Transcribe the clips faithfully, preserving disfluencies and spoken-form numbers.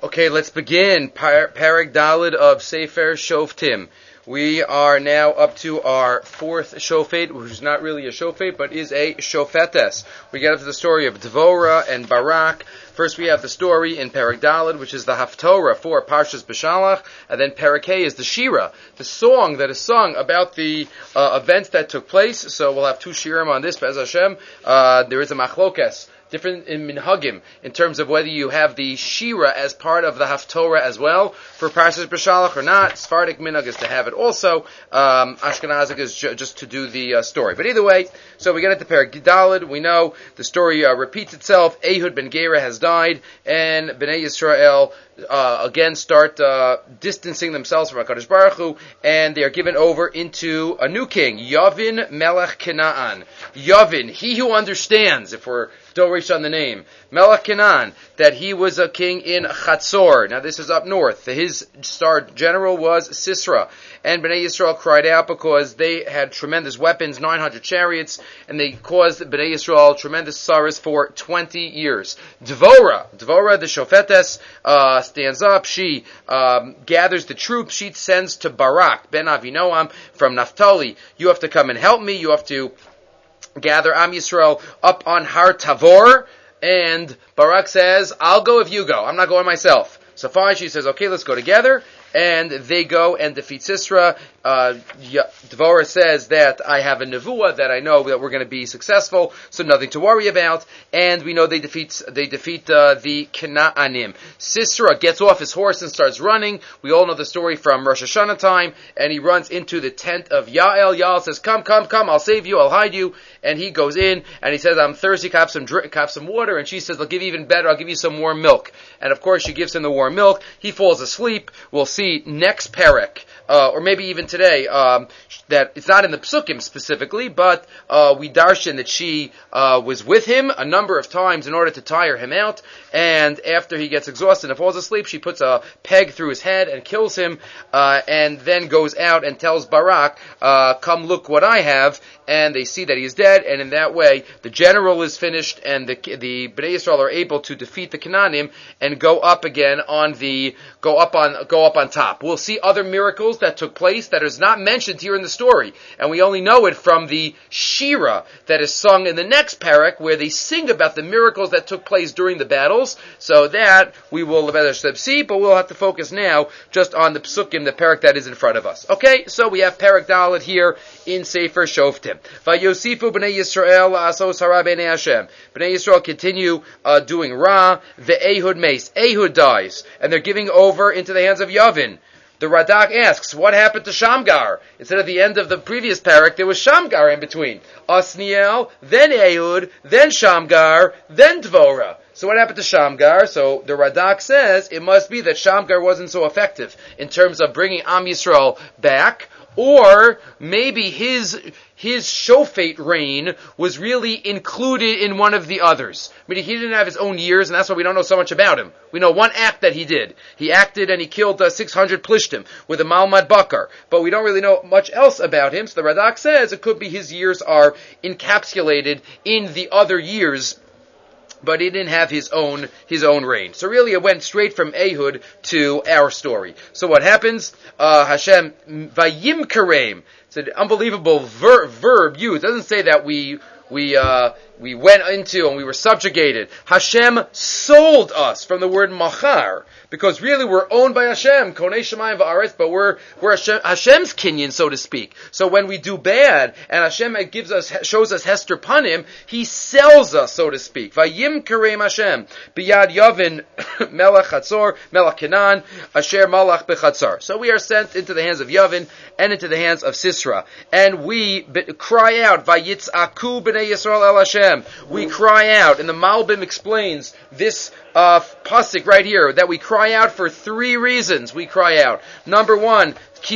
Okay, let's begin. Par- Parag Dalid of Sefer Shoftim. We are now up to our fourth shofet, which is not really a shofet, but is a shofetes. We get up to the story of Dvorah and Barak. First we have the story in Parag Dalid, which is the Haftorah for Parshas Beshalach, and then Parag Hey is the Shira, the song that is sung about the uh, events that took place. So we'll have two shirim on this, Be'ez Hashem. Uh, there is a machlokes. Different in minhagim in terms of whether you have the shira as part of the haftorah as well for Parshas Beshalach or not. Sephardic minhag is to have it also. Um, Ashkenazic is ju- just to do the uh, story. But either way, so we get into Parag Dalid. We know the story uh, repeats itself. Ehud ben Gera has died, and Bnei Yisrael uh, again start uh, distancing themselves from HaKadosh Baruch Hu, and they are given over into a new king, Yavin Melech Canaan. Yavin, he who understands. If we're Dorish on the name, Melech Canaan, that he was a king in Chatzor. Now this is up north. His star general was Sisera. And Bnei Yisrael cried out because they had tremendous weapons, nine hundred chariots, and they caused Bnei Yisrael tremendous sorrows for twenty years. Dvorah, Dvorah the Shofetes, uh, stands up. She um, gathers the troops. She sends to Barak, ben Avinoam, from Naphtali. You have to come and help me. You have to gather Am Yisrael up on Har Tavor, and Barak says, I'll go if you go. I'm not going myself. So fine, she says, okay, let's go together. And they go and defeat Sisera. Uh, Dvorah says that I have a nevuah that I know that we're going to be successful, so nothing to worry about. And we know they defeat they defeat uh, the Canaanim. Sisera gets off his horse and starts running. We all know the story from Rosh Hashanah time, and he runs into the tent of Yael. Yael says, "Come, come, come! I'll save you. I'll hide you." And he goes in and he says, "I'm thirsty. Have some drink, have some water." And she says, "I'll give you even better. I'll give you some warm milk." And of course, she gives him the warm milk. He falls asleep. We'll see next parak, uh, or maybe even today, um, that it's not in the Psukim specifically, but uh, we darshan that she uh, was with him a number of times in order to tire him out, and after he gets exhausted and falls asleep, she puts a peg through his head and kills him, uh, and then goes out and tells Barak, uh, come look what I have, and they see that he is dead, and in that way, the general is finished, and the the Bnei Yisrael are able to defeat the Canaanim and go up again on the go up on go up on top. We'll see other miracles that took place that is not mentioned here in the story, and we only know it from the Shira that is sung in the next parak, where they sing about the miracles that took place during the battles. So that we will see, but we'll have to focus now just on the Psukim, the parak that is in front of us. Okay, so we have Parag Dalid here in Sefer Shoftim. Vayosifu b'nei Yisrael asos hara b'nei Hashem. Bnei Yisrael continue uh, doing Ra. Ve'ehud mace. Ehud dies, and they're giving over into the hands of Yavin. The Radak asks, what happened to Shamgar? Instead of the end of the previous parak, there was Shamgar in between. Osniel, then Ehud, then Shamgar, then Dvorah. So what happened to Shamgar? So the Radak says it must be that Shamgar wasn't so effective in terms of bringing Am Yisrael back, or maybe his his shofet reign was really included in one of the others. I mean, he didn't have his own years, and that's why we don't know so much about him. We know one act that he did. He acted and he killed uh, six hundred plishtim with a Malmad Bakar, but we don't really know much else about him. So the Radak says it could be his years are encapsulated in the other years, but he didn't have his own his own reign. So really it went straight from Ehud to our story. So what happens? Uh, Hashem, Vayim Kareim. It's an unbelievable ver- verb used. It doesn't say that we we uh, we went into and we were subjugated. Hashem sold us, from the word machar, because really we're owned by Hashem, Konei Shemayim va'aretz, but we're we're Hashem, Hashem's kinyan, so to speak. So when we do bad and Hashem gives us shows us Hester Panim, He sells us, so to speak. Vayim Kareim Hashem biyad Yavin Melech Chatzor Melech Canaan Asher Malach bechatzar. So we are sent into the hands of Yavin and into the hands of Sisera, and we be, cry out Vayitzaku b'nei Yisrael el Hashem. We cry out, and the Malbim explains this uh, pasuk right here, that we cry out for three reasons. We cry out. Number one,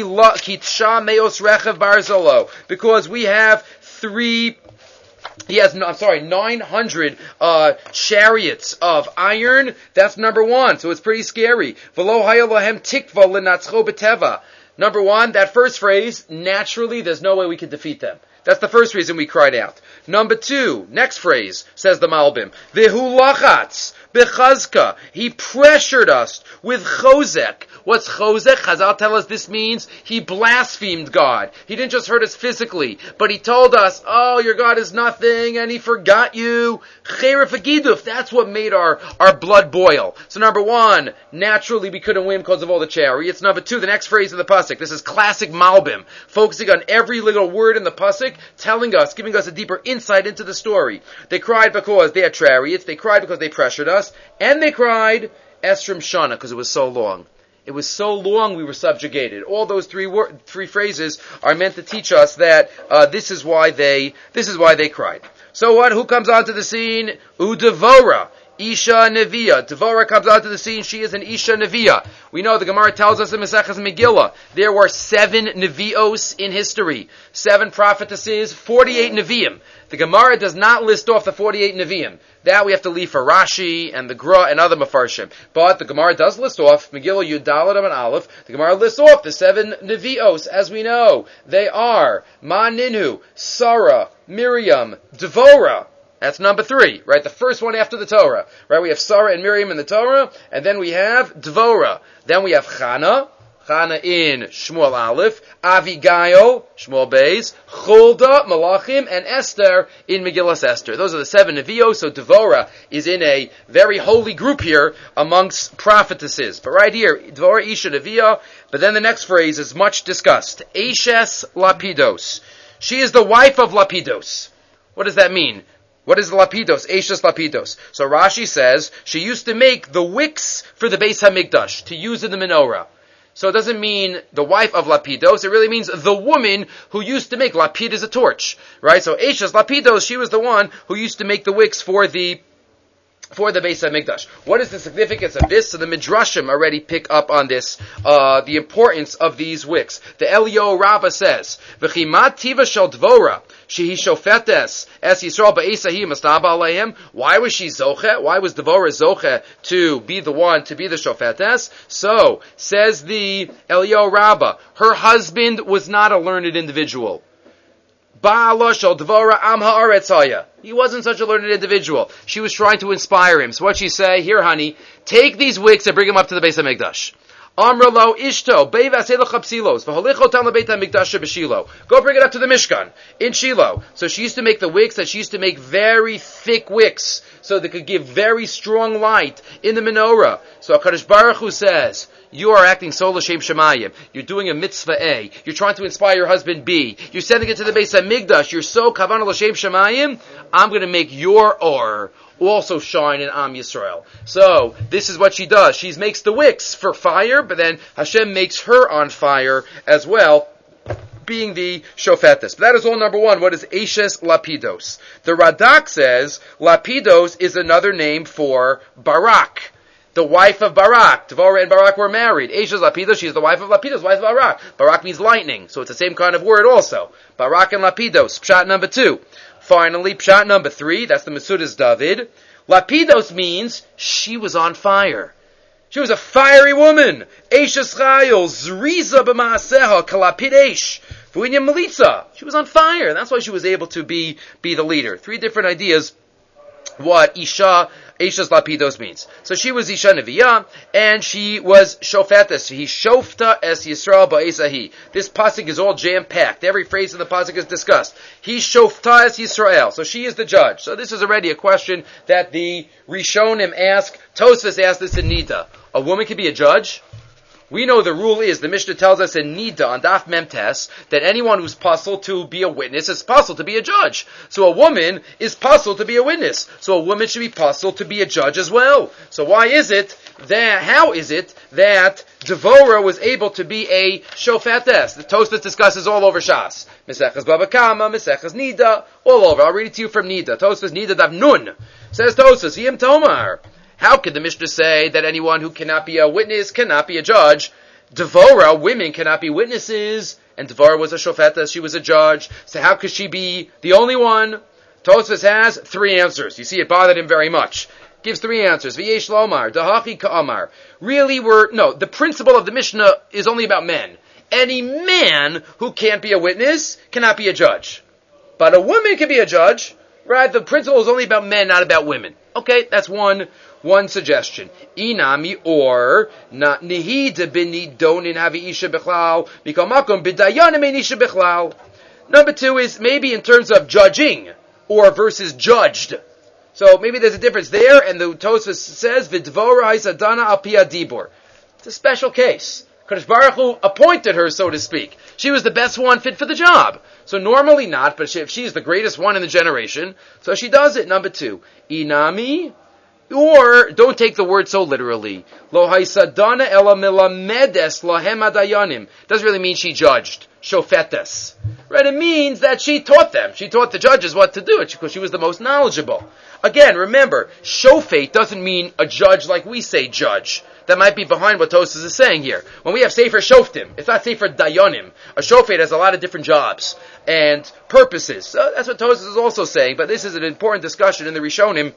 Kitsha meos rechev barzolo, because we have three. He has, I'm sorry, nine hundred uh, chariots of iron. That's number one. So it's pretty scary. V'lo haya lahem tikva lenatzcho b'teva. Number one, that first phrase, naturally, there's no way we can defeat them. That's the first reason we cried out. Number two, next phrase, says the Malbim, Vehu lachatz bechazka. He pressured us with chozek. What's chozek? Chazal tell us this means he blasphemed God. He didn't just hurt us physically, but he told us, oh, your God is nothing, and he forgot you. Cheref agiduf. That's what made our, our blood boil. So number one, naturally we couldn't win because of all the chariots. Number two, the next phrase of the pasuk. This is classic Malbim, focusing on every little word in the pasuk, telling us, giving us a deeper insight into the story. They cried because they had chariots. They cried because they pressured us, and they cried Esrim Shana because it was so long. It was so long we were subjugated. All those three wor- three phrases are meant to teach us that uh, this is why they this is why they cried. So what? Who comes onto the scene? Udevora. Isha Neviah. Devorah comes onto the scene. She is an Isha Neviah. We know the Gemara tells us in Maseches Megillah there were seven Nevios in history. Seven prophetesses, forty-eight Neviim. The Gemara does not list off the forty-eight Neviim. That we have to leave for Rashi and the Gra and other Mefarshim. But the Gemara does list off, Megillah Yud Daled and Aleph, the Gemara lists off the seven Nevios, as we know. They are Ma Ninhu, Sarah, Miriam, Devorah. That's number three, right? The first one after the Torah, right? We have Sarah and Miriam in the Torah, and then we have Dvorah. Then we have Chana, Chana in Shmuel Aleph, Avigail, Shmuel Beis, Chulda, Malachim, and Esther in Megillas Esther. Those are the seven Nevios, so Dvorah is in a very holy group here amongst prophetesses. But right here, Dvorah Isha Neviah, but then the next phrase is much discussed. Eshes Lapidos. She is the wife of Lapidos. What does that mean? What is Lapidos? Eshes Lapidos. So Rashi says she used to make the wicks for the Beis HaMikdash to use in the menorah. So it doesn't mean the wife of Lapidos, it really means the woman who used to make, Lapid is a torch, right? So Eshes Lapidos, she was the one who used to make the wicks for the for the Beis HaMikdash. What is the significance of this? So the Midrashim already pick up on this, uh, the importance of these wicks. The Eliyahu Rabbah says, V'chimat tiva shel Dvorah, shehi shofetes, es Yisrael ba'esahi mastaba aleihem. Why was she zoche? Why was Dvorah zoche to be the one, to be the shofetes? So, says the Eliyahu Rabbah, her husband was not a learned individual. Ba'ala shel Dvorah am ha'aretz haya. He wasn't such a learned individual. She was trying to inspire him. So what she say? Here, honey, take these wicks and bring them up to the Beis HaMikdash. Amra lo ishto, beivaseilochapsilos, v'holichotan lebeit HaMikdash b'Shilo. Go bring it up to the Mishkan in Shiloh. So she used to make the wicks, that she used to make very thick wicks, so they could give very strong light in the menorah. So HaKadosh Baruch Hu says, you are acting so l'shem shemayim. You're doing a mitzvah A. You're trying to inspire your husband B. You're sending it to the Beis HaMikdash. You're so kavanah l'shem shemayim. I'm going to make your or also shine in Am Yisrael. So this is what she does. She makes the wicks for fire, but then Hashem makes her on fire as well, being the shofetes. But that is all number one. What is Eshes Lapidos? The Radak says Lapidos is another name for Barak, the wife of Barak. Devorah and Barak were married. Eshes Lapidos, she is the wife of Lapidos, wife of Barak. Barak means lightning, so it's the same kind of word also. Barak and Lapidos. Pshat number two. Finally, Pshat number three, that's the Mesudas David. Lapidos means she was on fire. She was a fiery woman. Eshes Chayil, Zriza b'maaseha, kalapid esh. V'uinya Melitza. She was on fire. That's why she was able to be, be the leader. Three different ideas what Isha, Eshes Lapidos means. So she was Isha Neviah, and she was Shofetes. He Shofta es Yisrael ba'esahi. This pasuk is all jam-packed. Every phrase in the pasuk is discussed. He Shofta es Yisrael. So she is the judge. So this is already a question that the Rishonim ask. Tosfos asked this in Nida. A woman can be a judge? We know the rule is, the Mishnah tells us in Nida on Daf Memtes, that anyone who's puzzled to be a witness is puzzled to be a judge. So a woman is puzzled to be a witness. So a woman should be puzzled to be a judge as well. So why is it that, how is it that Devorah was able to be a shofetes? The Tosfos discusses all over Shas. Meseches Baba Kama, Meseches Nida, all over. I'll read it to you from Nida. Tosfos Nida Dav Nun. Says Tosfos, Yim Tomar. How could the Mishnah say that anyone who cannot be a witness cannot be a judge? Devorah, women cannot be witnesses, and Devorah was a shofetes, she was a judge, so how could she be the only one? Tosfos has three answers. You see, it bothered him very much. Gives three answers. V'yesh lomar, dahachi ka'amar. Really, we're, no, the principle of the Mishnah is only about men. Any man who can't be a witness cannot be a judge. But a woman can be a judge, right? The principle is only about men, not about women. Okay, that's one one suggestion. Inami, or not nihida b'nidonin havi isha b'chlal mikamakom b'dayanim ein isha b'chlal. Number two is maybe in terms of judging or versus judged. So maybe there's a difference there, and the Tosfos says v'dvora haisadana al pi adibur. It's a special case. Kadosh Baruch Hu appointed her, so to speak. She was the best one fit for the job. So normally not, but she, if she's the greatest one in the generation, so she does it. Number two, inami, or don't take the word so literally. Lo haisadana ela milamedes lahem adayanim. Doesn't really mean she judged. Shofetes. Right? It means that she taught them. She taught the judges what to do because she was the most knowledgeable. Again, remember, shofet doesn't mean a judge like we say judge. That might be behind what Tosfos is saying here. When we have Sefer Shoftim, it's not Sefer Dayanim. A shofet has a lot of different jobs and purposes. So that's what Tosfos is also saying, but this is an important discussion in the Rishonim,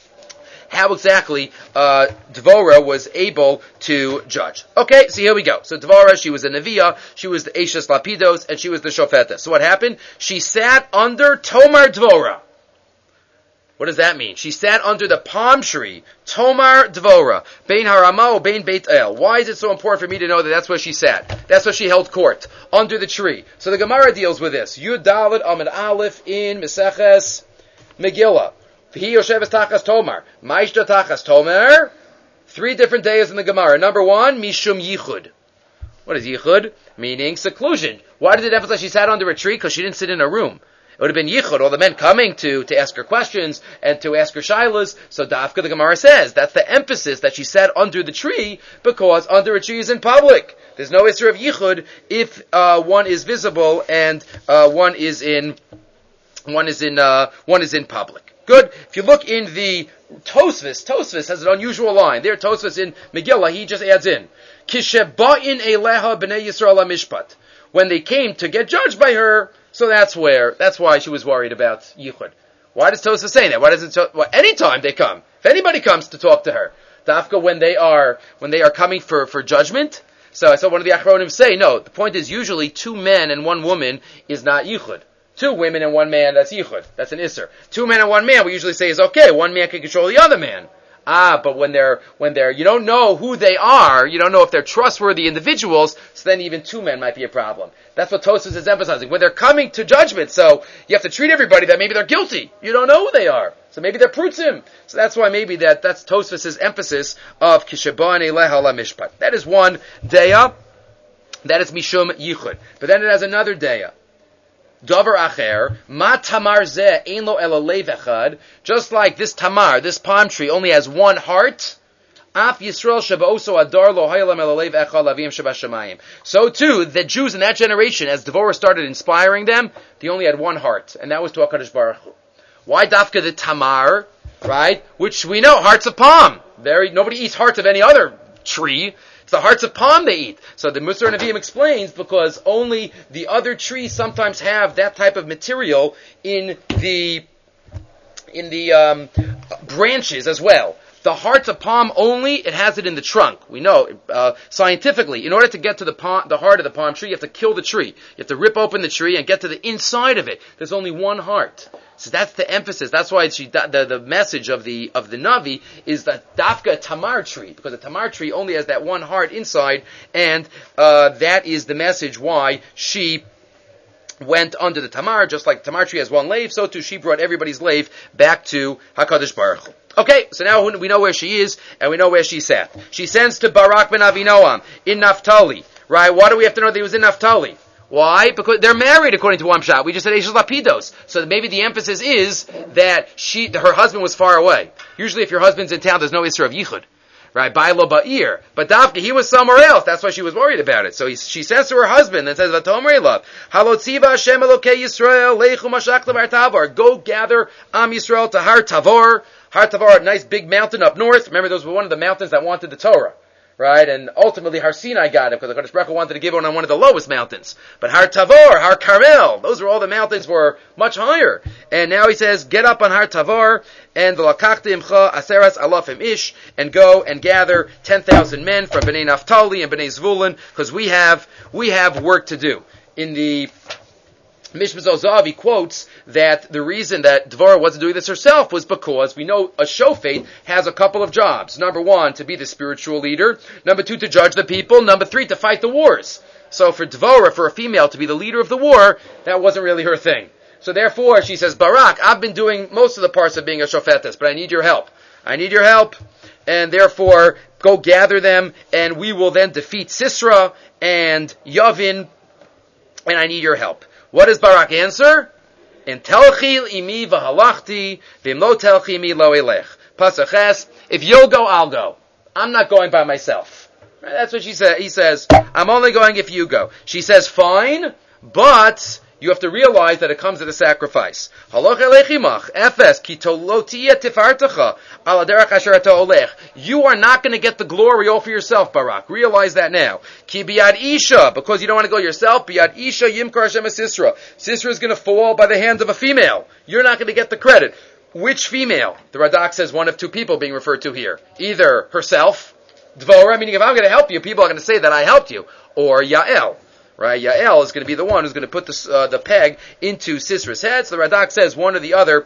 how exactly uh, Dvorah was able to judge. Okay, so here we go. So Dvorah, she was a Neviah, she was the Eishes Lapidos, and she was the Shofetah. So what happened? She sat under Tomar Dvorah. What does that mean? She sat under the palm tree, Tomar Dvorah, Bein Harama, Bein Beit El. Why is it so important for me to know that that's where she sat? That's where she held court, under the tree. So the Gemara deals with this. Yud Dalet Amid Aleph in Meseches Megillah. V'hi Yosheves Tachas Tomar. Ma'ishta Tachas Tomar. Three different days in the Gemara. Number one, Mishum Yichud. What is Yichud? Meaning seclusion. Why did it emphasize she sat under a tree? Because she didn't sit in a room. It would have been yichud, all the men coming to, to ask her questions and to ask her shilas. So Dafka, the Gemara says, that's the emphasis that she sat under the tree, because under a tree is in public. There's no issue of yichud if uh, one is visible and uh, one is in one is in uh, one is in public. Good. If you look in the Tosfos, Tosfos has an unusual line. There, Tosfos in Megillah, he just adds in Kisheba'in eleha b'nei Yisrael mishpat. When they came to get judged by her. So that's where, that's why she was worried about Yichud. Why does Tosfos say that? Why does it, well, anytime they come, if anybody comes to talk to her, Dafka, when they are, when they are coming for, for judgment, so I saw one of the Achronim say, no, the point is usually two men and one woman is not Yichud. Two women and one man, that's Yichud. That's an Isser. Two men and one man, we usually say is okay, one man can control the other man. Ah, but when they're, when they're, you don't know who they are, you don't know if they're trustworthy individuals, so then even two men might be a problem. That's what Tosfos is emphasizing. When they're coming to judgment, so you have to treat everybody that maybe they're guilty. You don't know who they are. So maybe they're prutzim. So that's why maybe that, that's Tosfos' emphasis of Kishaban Eleha La Mishpat. That is one deya. That is Mishum Yichud. But then it has another deya. Dover acher, ma tamar zeh ein lo ela lev echad. Just like this tamar, this palm tree, only has one heart. Af Yisrael shebaoso adar lo hayalam ela lev echad lavim shebashamayim. So too, the Jews in that generation, as Devorah started inspiring them, they only had one heart, and that was to HaKadosh Baruch Hu. Why dafka the tamar, right? Which we know, hearts of palm. Very nobody eats hearts of any other tree. It's the hearts of palm they eat. So the Musar Nevi'im explains because only the other trees sometimes have that type of material in the in the um, branches as well. The hearts of palm only, it has it in the trunk. We know uh, scientifically, in order to get to the palm, the heart of the palm tree, you have to kill the tree. You have to rip open the tree and get to the inside of it. There's only one heart. So that's the emphasis. That's why it's, the, the message of the of the Navi is that dafka tamar tree, because the tamar tree only has that one heart inside, and uh, that is the message why she went under the tamar, just like the tamar tree has one lave, so too she brought everybody's lave back to HaKadosh Baruch Hu. Okay, so now we know where she is, and we know where she sat. She sends to Barak ben Avinoam in Naphtali, right? Why do we have to know that he was in Naphtali? Why? Because they're married according to one shot. We just said Eishes Lapidos. So maybe the emphasis is that she, her husband was far away. Usually if your husband's in town, there's no Isser of Yichud. Right? Bailo Ba'ir. But Dafka, he was somewhere else. That's why she was worried about it. So he, she says to her husband and says, V'tomrei love, Halotziva Hashem Elokei Yisrael, Leichu Mashach Levar Tavor. Go gather Am Yisrael to Har Tavor. Har Tavor, a nice big mountain up north. Remember, those were one of the mountains that wanted the Torah. Right? And ultimately Har Sinai got it because the Kodesh Baruch Hu wanted to give it on one of the lowest mountains. But Har Tavor, Har Carmel, those were all the mountains were much higher. And now he says, get up on Har Tavor and L'lakachti imcha aseras alafim ish, and go and gather ten thousand men from Bnei Naphtali and Bnei Zvulun, because we have, we have work to do. In the Mishmaz Ozavi quotes that the reason that Dvorah wasn't doing this herself was because we know a shofet has a couple of jobs. Number one, to be the spiritual leader. Number two, to judge the people. Number three, to fight the wars. So for Dvorah, for a female to be the leader of the war, that wasn't really her thing. So therefore, she says, Barak, I've been doing most of the parts of being a shofetes, but I need your help. I need your help. And therefore, go gather them, and we will then defeat Sisera and Yavin, and I need your help. What does Barak answer? In telchi imi v'halachti v'im lo telchi imi lo elech. Pasuk Ches, if you'll go, I'll go. I'm not going by myself. That's what she said. He says, I'm only going if you go. She says, fine, but you have to realize that it comes at a sacrifice. Haloch elechimach, efes, ki tolotia tifartecha, ala derech asher ata olech. You are not going to get the glory all for yourself, Barak. Realize that now. Ki biad isha, because you don't want to go yourself, biad isha yimkar Hashem Sisera. Sisera is going to fall by the hands of a female. You're not going to get the credit. Which female? The Radak says one of two people being referred to here. Either herself, Dvorah, meaning if I'm going to help you, people are going to say that I helped you, or Yael. Right, Yael is going to be the one who's going to put the, uh, the peg into Sisera's head. So the Radak says one or the other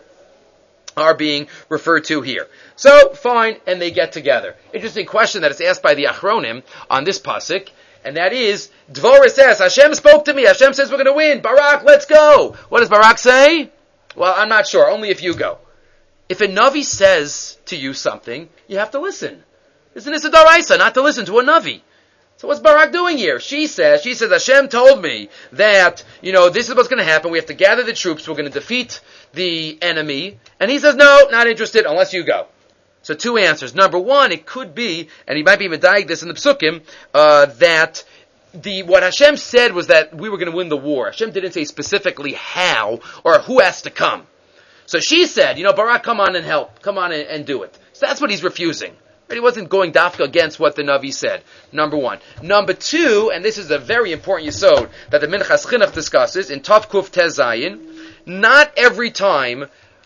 are being referred to here. So, fine, and they get together. Interesting question that is asked by the Achronim on this pasuk, and that is, Dvorah says, Hashem spoke to me, Hashem says we're going to win, Barak, let's go. What does Barak say? Well, I'm not sure, only if you go. If a Navi says to you something, you have to listen. Isn't this a daraisa, not to listen to a Navi? So what's Barak doing here? She says, she says, Hashem told me that, you know, this is what's going to happen. We have to gather the troops. We're going to defeat the enemy. And he says, no, not interested unless you go. So two answers. Number one, it could be, and he might be medayik this in the Psukim, uh, that the, what Hashem said was that we were going to win the war. Hashem didn't say specifically how or who has to come. So she said, you know, Barak, come on and help. Come on and, and do it. So that's what he's refusing. He wasn't going dafka against what the Navi said. Number one. Number two, and this is a very important yesod that the Minchas Chinuch discusses in Tav Kuf Tez Zayin, not every time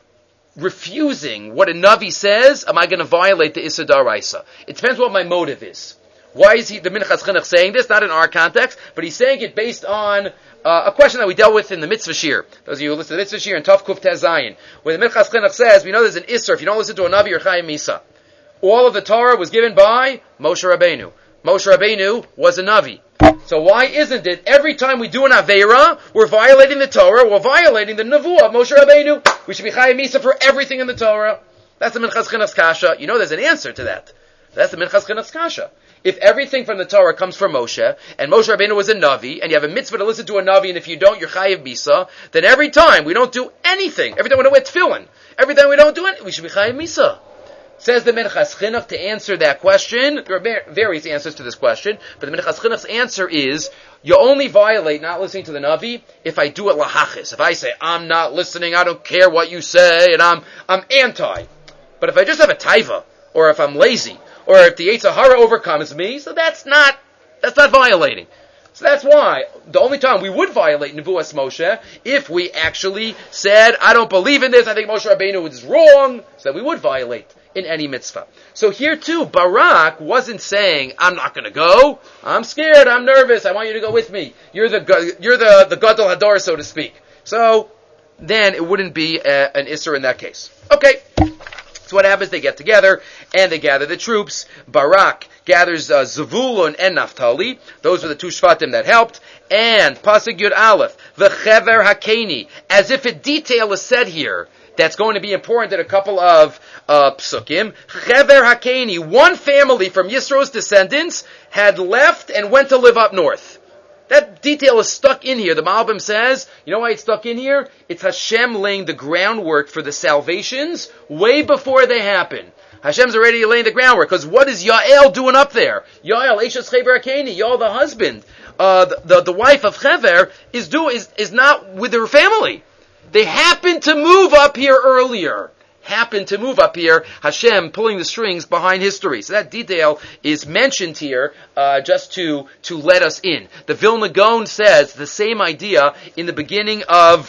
refusing what a Navi says am I going to violate the Issa Daraisa. It depends what my motive is. Why is he, the Minchas Chinuch, saying this? Not in our context, but he's saying it based on uh, a question that we dealt with in the Mitzvah Shir. Those of you who listen to the Mitzvah Shir in Tav Kuf Tez Zayin, where the Minchas Chinuch says, we know there's an Isser, if you don't listen to a Navi, you're Chayim Misa. All of the Torah was given by Moshe Rabbeinu. Moshe Rabbeinu was a Navi. So why isn't it every time we do an Aveira, we're violating the Torah, we're violating the Nevuah of Moshe Rabbeinu? We should be Chayim Misa for everything in the Torah. That's the Minchas Chinuch's Kasha. You know there's an answer to that. That's the Minchas Chinuch's Kasha. If everything from the Torah comes from Moshe, and Moshe Rabbeinu was a Navi, and you have a mitzvah to listen to a Navi, and if you don't, you're Chayiv Misa, then every time we don't do anything, every time we don't wear tefillin, every time we don't do it, we should be Chayiv Misa. Says the Minchas Chinuch, to answer that question, there are various answers to this question, but the Minchas Chinuch's answer is, you only violate not listening to the Navi if I do it lahachis. If I say, I'm not listening, I don't care what you say, and I'm I'm anti. But if I just have a taiva, or if I'm lazy, or if the Yetzer Hara overcomes me, so that's not, that's not violating. So that's why the only time we would violate Nevuas Moshe, if we actually said, I don't believe in this, I think Moshe Rabbeinu is wrong, so we would violate in any mitzvah. So here too, Barak wasn't saying, I'm not going to go, I'm scared, I'm nervous, I want you to go with me. You're the you're the, the Gadol Hador, so to speak. So then it wouldn't be a, an Isser in that case. Okay. So what happens? They get together and they gather the troops. Barak gathers uh, Zavulun and Naphtali. Those were the two Shvatim that helped. And Pasuk Yud Aleph, V'chever Hakeni, as if a detail is said here that's going to be important in a couple of uh, psukim. Chever Hakeni, one family from Yisro's descendants had left and went to live up north. That detail is stuck in here. The Malbim says, you know why it's stuck in here? It's Hashem laying the groundwork for the salvations way before they happen. Hashem's already laying the groundwork, because what is Yael doing up there? Yael, Eishes Chever Hakeni, Yael the husband, uh, the, the, the wife of Chever, is, do, is, is not with her family. They happened to move up here earlier. Happened to move up here, Hashem pulling the strings behind history. So that detail is mentioned here uh, just to to let us in. The Vilna Gaon says the same idea in the beginning of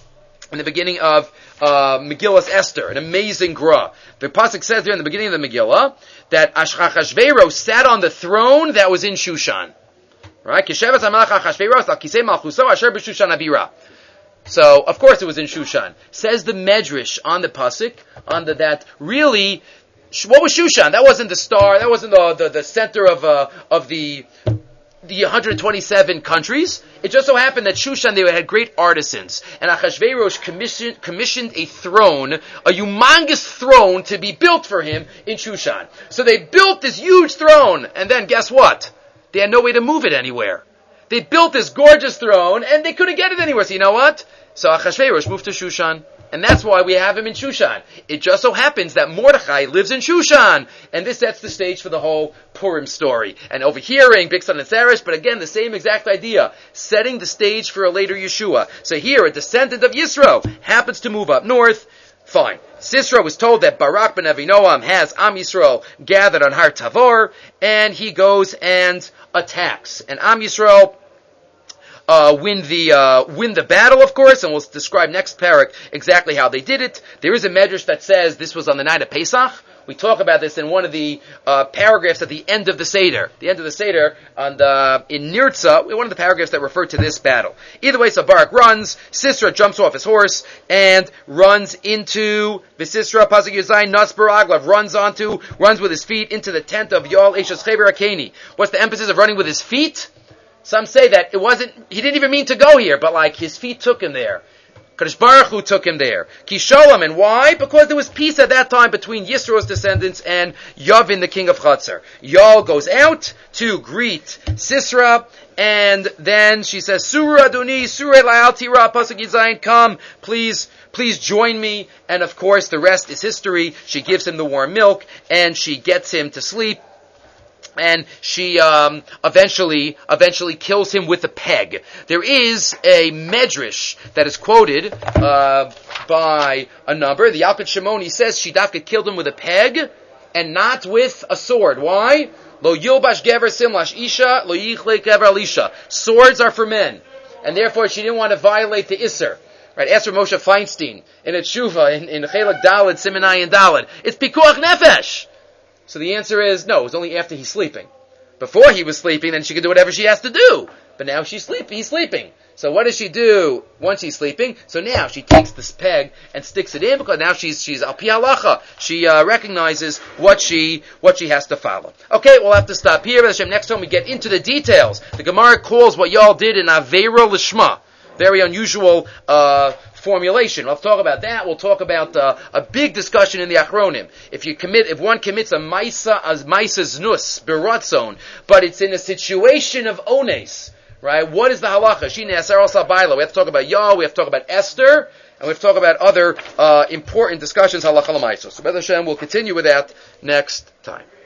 in the beginning of uh, Megillas Esther, an amazing gra. The pasuk says there in the beginning of the Megillah that Achashverosh sat on the throne that was in Shushan. Right? Kishevet HaMelech Achashverosh al Kisei Malchuso Asher b'Shushan Abira. So, of course it was in Shushan. Says the Medrash on the Pasuk, on the, that really, what was Shushan? That wasn't the star, that wasn't the, the, the center of, uh, of the, the one hundred twenty-seven countries. It just so happened that Shushan, they had great artisans. And Achashverosh commissioned, commissioned a throne, a humongous throne to be built for him in Shushan. So they built this huge throne, and then guess what? They had no way to move it anywhere. They built this gorgeous throne, and they couldn't get it anywhere. So you know what? So Achashverosh moved to Shushan. And that's why we have him in Shushan. It just so happens that Mordechai lives in Shushan. And this sets the stage for the whole Purim story. And overhearing Bixan and Zeresh, but again, the same exact idea. Setting the stage for a later Yeshua. So here, a descendant of Yisro happens to move up north. Fine. Sisera was told that Barak ben Avinoam has Am Yisrael gathered on Har Tavor, and he goes and attacks. And Am Yisrael Uh, win the uh, win the battle, of course, and we'll describe next parak exactly how they did it. There is a medrash that says this was on the night of Pesach. We talk about this in one of the uh, paragraphs at the end of the Seder. The end of the Seder on the in Nirtza, one of the paragraphs that refer to this battle. Either way, so Barak runs, Sisera jumps off his horse and runs into the Sisera Pasuk Yuzayin Nas Baraglav runs onto runs with his feet into the tent of Yal Eshes Chever Akeni. What's the emphasis of running with his feet? Some say that it wasn't, he didn't even mean to go here, but like his feet took him there. Kadosh Baruch Hu took him there. Kisholam, and why? Because there was peace at that time between Yisro's descendants and Yavin, the king of Chatzar. Yal goes out to greet Sisera, and then she says, Surah Adoni, Surah La'al Tira, Pasuk Yizayin, come, please, please join me. And of course, the rest is history. She gives him the warm milk, and she gets him to sleep. And she um, eventually eventually kills him with a peg. There is a medrash that is quoted uh, by a number. The Yalkut Shimoni says she dafka killed him with a peg and not with a sword. Why? Lo yilbash gever simlash isha, lo yichle gever alisha. Swords are for men, and therefore she didn't want to violate the Isser. Right? Ask for Moshe Feinstein in a tshuva in, in Chelak Daled Simonai and Daled. It's pikuach nefesh. So the answer is, no, it was only after he's sleeping. Before he was sleeping, then she could do whatever she has to do. But now she's sleeping, he's sleeping. So what does she do once he's sleeping? So now she takes this peg and sticks it in, because now she's, she's al pi halacha. She, uh, recognizes what she, what she has to follow. Okay, we'll have to stop here. Next time we get into the details. The Gemara calls what y'all did in Aveira Lishma. Very unusual, uh, formulation. We'll talk about that. We'll talk about uh, a big discussion in the Achronim. If you commit, if one commits a Maisa as Maisa Znus Beratzon, but it's in a situation of Ones, right? What is the halacha? Shina Asar Al Baila. We have to talk about Yah. We have to talk about Esther, and we have to talk about other uh, important discussions halacha l'maisa. So, B'ezras Hashem, we'll continue with that next time.